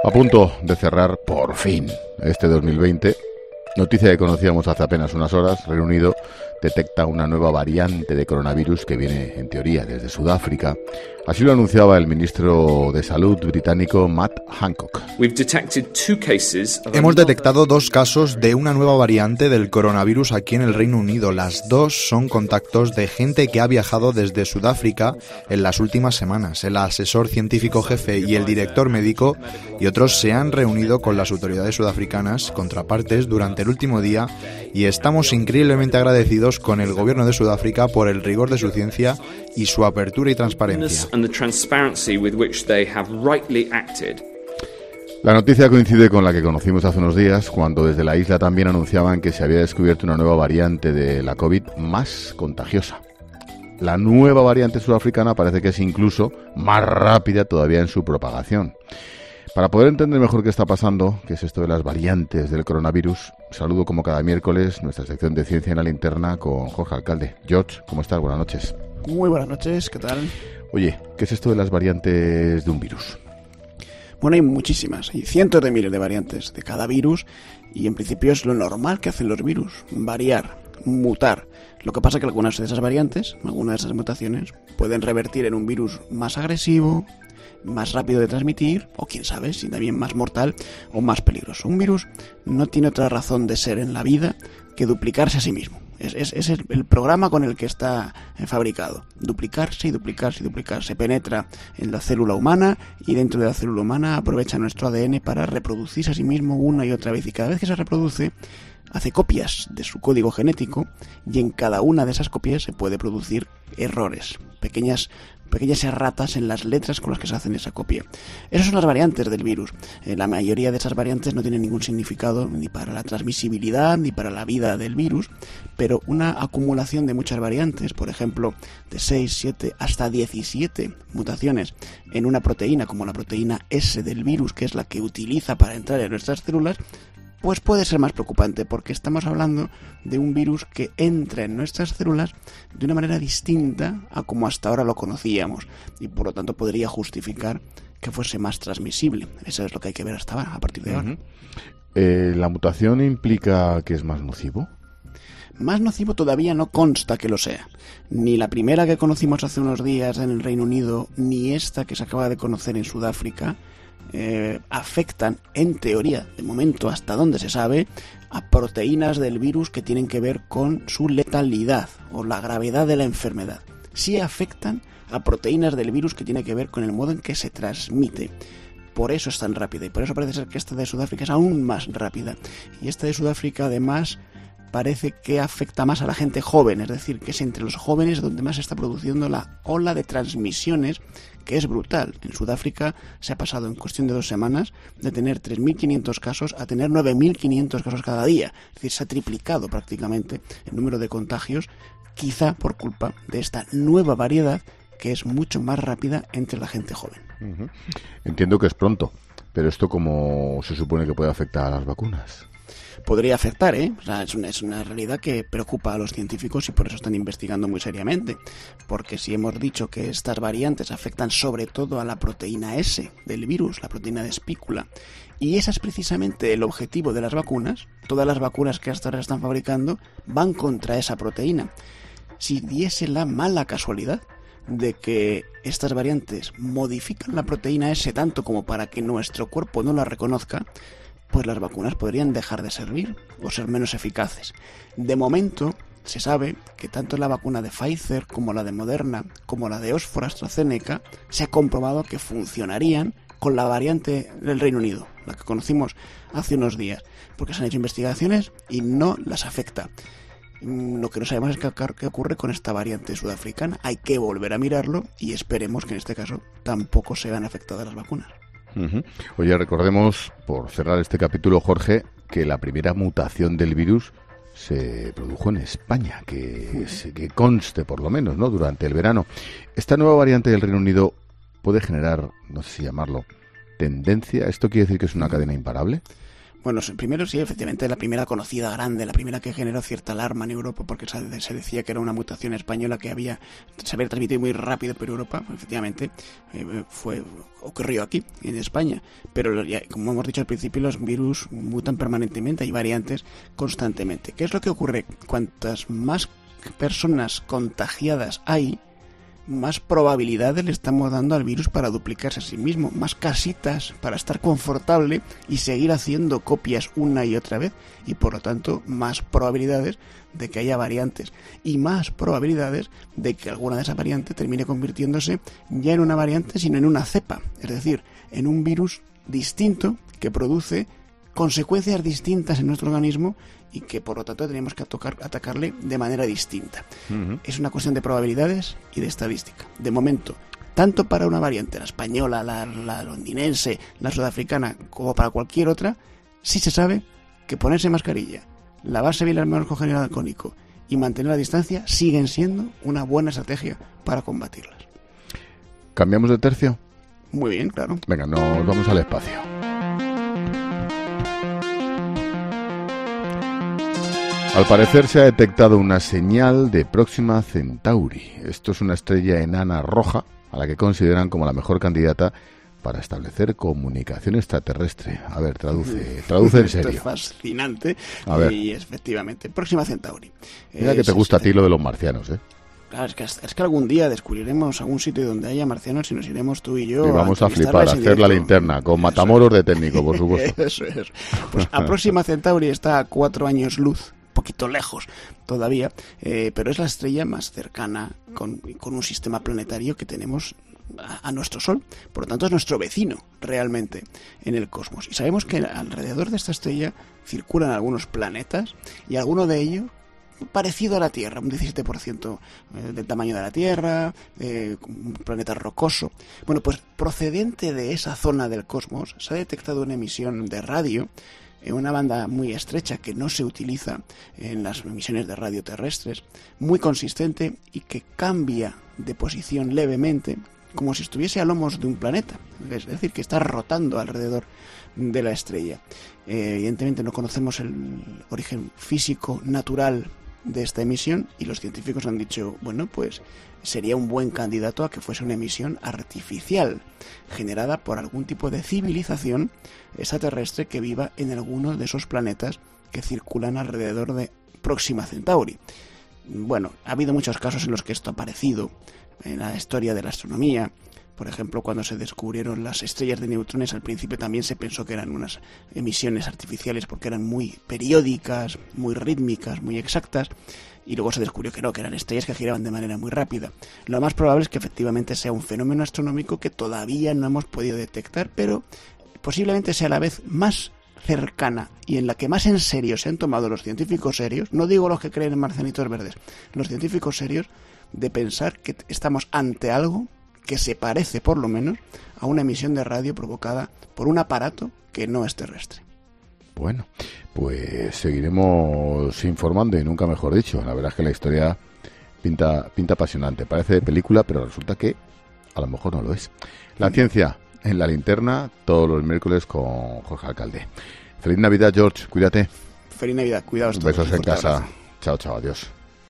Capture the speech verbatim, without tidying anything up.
A punto de cerrar, por fin, este dos mil veinte. Noticia que conocíamos hace apenas unas horas. Reino Unido detecta una nueva variante de coronavirus que viene, en teoría, desde Sudáfrica. Así lo anunciaba el ministro de Salud británico Matt Hancock. Hemos detectado dos casos de una nueva variante del coronavirus aquí en el Reino Unido. Las dos son contactos de gente que ha viajado desde Sudáfrica en las últimas semanas. El asesor científico jefe y el director médico y otros se han reunido con las autoridades sudafricanas, contrapartes, durante el último día, y estamos increíblemente agradecidos con el gobierno de Sudáfrica por el rigor de su ciencia y su apertura y transparencia. La noticia coincide con la que conocimos hace unos días, cuando desde la isla también anunciaban que se había descubierto una nueva variante de la COVID más contagiosa. La nueva variante sudafricana parece que es incluso más rápida todavía en su propagación. Para poder entender mejor qué está pasando, qué es esto de las variantes del coronavirus, saludo como cada miércoles nuestra sección de Ciencia en la Linterna con Jorge Alcalde. George, ¿cómo estás? Buenas noches. Muy buenas noches, ¿qué tal? Oye, ¿qué es esto de las variantes de un virus? Bueno, hay muchísimas, hay cientos de miles de variantes de cada virus y en principio es lo normal que hacen los virus, variar, mutar. Lo que pasa es que algunas de esas variantes, algunas de esas mutaciones, pueden revertir en un virus más agresivo, más rápido de transmitir, o quién sabe, si también más mortal o más peligroso. Un virus no tiene otra razón de ser en la vida que duplicarse a sí mismo. Es, es, es el, el programa con el que está fabricado. Duplicarse y duplicarse y duplicarse. Penetra en la célula humana y dentro de la célula humana aprovecha nuestro A D N para reproducirse a sí mismo una y otra vez. Y cada vez que se reproduce, hace copias de su código genético y en cada una de esas copias se puede producir errores, pequeñas pequeñas erratas en las letras con las que se hacen esa copia. Esas son las variantes del virus. Eh, la mayoría de esas variantes no tienen ningún significado ni para la transmisibilidad ni para la vida del virus, pero una acumulación de muchas variantes, por ejemplo, de seis, siete hasta diecisiete mutaciones en una proteína como la proteína S del virus, que es la que utiliza para entrar en nuestras células, pues puede ser más preocupante, porque estamos hablando de un virus que entra en nuestras células de una manera distinta a como hasta ahora lo conocíamos, y por lo tanto podría justificar que fuese más transmisible. Eso es lo que hay que ver hasta ahora, a partir de ahora. Uh-huh. Eh, ¿La mutación implica que es más nocivo? Más nocivo todavía no consta que lo sea. Ni la primera que conocimos hace unos días en el Reino Unido, ni esta que se acaba de conocer en Sudáfrica, Eh, afectan, en teoría, de momento hasta donde se sabe, a proteínas del virus que tienen que ver con su letalidad o la gravedad de la enfermedad. Sí afectan a proteínas del virus que tienen que ver con el modo en que se transmite. Por eso es tan rápida y por eso parece ser que esta de Sudáfrica es aún más rápida. Y esta de Sudáfrica, además, parece que afecta más a la gente joven, es decir, que es entre los jóvenes donde más se está produciendo la ola de transmisiones, que es brutal. En Sudáfrica se ha pasado en cuestión de dos semanas de tener tres mil quinientos casos a tener nueve mil quinientos casos cada día. Es decir, se ha triplicado prácticamente el número de contagios, quizá por culpa de esta nueva variedad que es mucho más rápida entre la gente joven. Uh-huh. Entiendo que es pronto, pero ¿esto cómo se supone que puede afectar a las vacunas? Podría afectar, ¿eh? O sea, es una, es una realidad que preocupa a los científicos y por eso están investigando muy seriamente. Porque si hemos dicho que estas variantes afectan sobre todo a la proteína S del virus, la proteína de espícula, y ese es precisamente el objetivo de las vacunas, todas las vacunas que hasta ahora están fabricando van contra esa proteína. Si diese la mala casualidad de que estas variantes modifican la proteína S tanto como para que nuestro cuerpo no la reconozca, pues las vacunas podrían dejar de servir o ser menos eficaces. De momento, se sabe que tanto la vacuna de Pfizer como la de Moderna, como la de Oxford AstraZeneca, se ha comprobado que funcionarían con la variante del Reino Unido, la que conocimos hace unos días, porque se han hecho investigaciones y no las afecta. Lo que no sabemos es qué, qué ocurre con esta variante sudafricana. Hay que volver a mirarlo y esperemos que en este caso tampoco se vean afectadas las vacunas. Uh-huh. Oye, recordemos, por cerrar este capítulo, Jorge, que la primera mutación del virus se produjo en España, que, uh-huh. que conste por lo menos, ¿no?, durante el verano. Esta nueva variante del Reino Unido puede generar, no sé si llamarlo, tendencia. ¿Esto quiere decir que es una cadena imparable? Bueno, primero sí, efectivamente, la primera conocida grande, la primera que generó cierta alarma en Europa, porque se decía que era una mutación española que había se había transmitido muy rápido por Europa. Efectivamente, eh, fue ocurrió aquí, en España. Pero ya, como hemos dicho al principio, los virus mutan permanentemente, hay variantes constantemente. ¿Qué es lo que ocurre? Cuantas más personas contagiadas hay, más probabilidades le estamos dando al virus para duplicarse a sí mismo, más casitas para estar confortable y seguir haciendo copias una y otra vez, y por lo tanto más probabilidades de que haya variantes y más probabilidades de que alguna de esas variantes termine convirtiéndose ya en una variante, sino en una cepa, es decir, en un virus distinto que produce consecuencias distintas en nuestro organismo y que por lo tanto tenemos que tocar, atacarle de manera distinta. Uh-huh. Es una cuestión de probabilidades y de estadística. De momento, tanto para una variante, la española, la, la londinense, la sudafricana, como para cualquier otra, sí se sabe que ponerse mascarilla, lavarse bien las manos con gel alcohólico y mantener la distancia siguen siendo una buena estrategia para combatirlas. ¿Cambiamos de tercio? Muy bien, claro. Venga, nos vamos al espacio. Al parecer se ha detectado una señal de Próxima Centauri. Esto es una estrella enana roja a la que consideran como la mejor candidata para establecer comunicación extraterrestre. A ver, traduce, traduce en serio. Esto es fascinante. A ver. Y efectivamente, Próxima Centauri. Mira es, que te gusta este... a ti lo de los marcianos, ¿eh? Claro, es que, es que algún día descubriremos algún sitio donde haya marcianos y nos iremos tú y yo. Y vamos a, a flipar, a hacer la linterna, con Matamoros de técnico, por supuesto. Eso es. Pues a Próxima Centauri está a cuatro años luz. Poquito lejos todavía, eh, pero es la estrella más cercana con, con un sistema planetario que tenemos a, a nuestro Sol. Por lo tanto, es nuestro vecino realmente en el cosmos. Y sabemos que alrededor de esta estrella circulan algunos planetas y alguno de ellos parecido a la Tierra, un diecisiete por ciento del tamaño de la Tierra, eh, un planeta rocoso. Bueno, pues procedente de esa zona del cosmos se ha detectado una emisión de radio en una banda muy estrecha que no se utiliza en las emisiones de radio terrestres, muy consistente y que cambia de posición levemente, como si estuviese a lomos de un planeta, es decir, que está rotando alrededor de la estrella. Eh, evidentemente no conocemos el origen físico natural de esta emisión y los científicos han dicho, bueno, pues sería un buen candidato a que fuese una emisión artificial generada por algún tipo de civilización extraterrestre que viva en alguno de esos planetas que circulan alrededor de Próxima Centauri. Bueno, ha habido muchos casos en los que esto ha aparecido en la historia de la astronomía. Por ejemplo, cuando se descubrieron las estrellas de neutrones, al principio también se pensó que eran unas emisiones artificiales porque eran muy periódicas, muy rítmicas, muy exactas, y luego se descubrió que no, que eran estrellas que giraban de manera muy rápida. Lo más probable es que efectivamente sea un fenómeno astronómico que todavía no hemos podido detectar, pero posiblemente sea a la vez más cercana y en la que más en serio se han tomado los científicos serios, no digo los que creen en marcianitos verdes, los científicos serios, de pensar que estamos ante algo que se parece, por lo menos, a una emisión de radio provocada por un aparato que no es terrestre. Bueno, pues seguiremos informando y nunca mejor dicho. La verdad es que la historia pinta, pinta apasionante. Parece de película, pero resulta que a lo mejor no lo es. La ciencia en la linterna, todos los miércoles con Jorge Alcalde. Feliz Navidad, George. Cuídate. Feliz Navidad. Cuidaos todos. Besos en casa. Chao, chao. Adiós.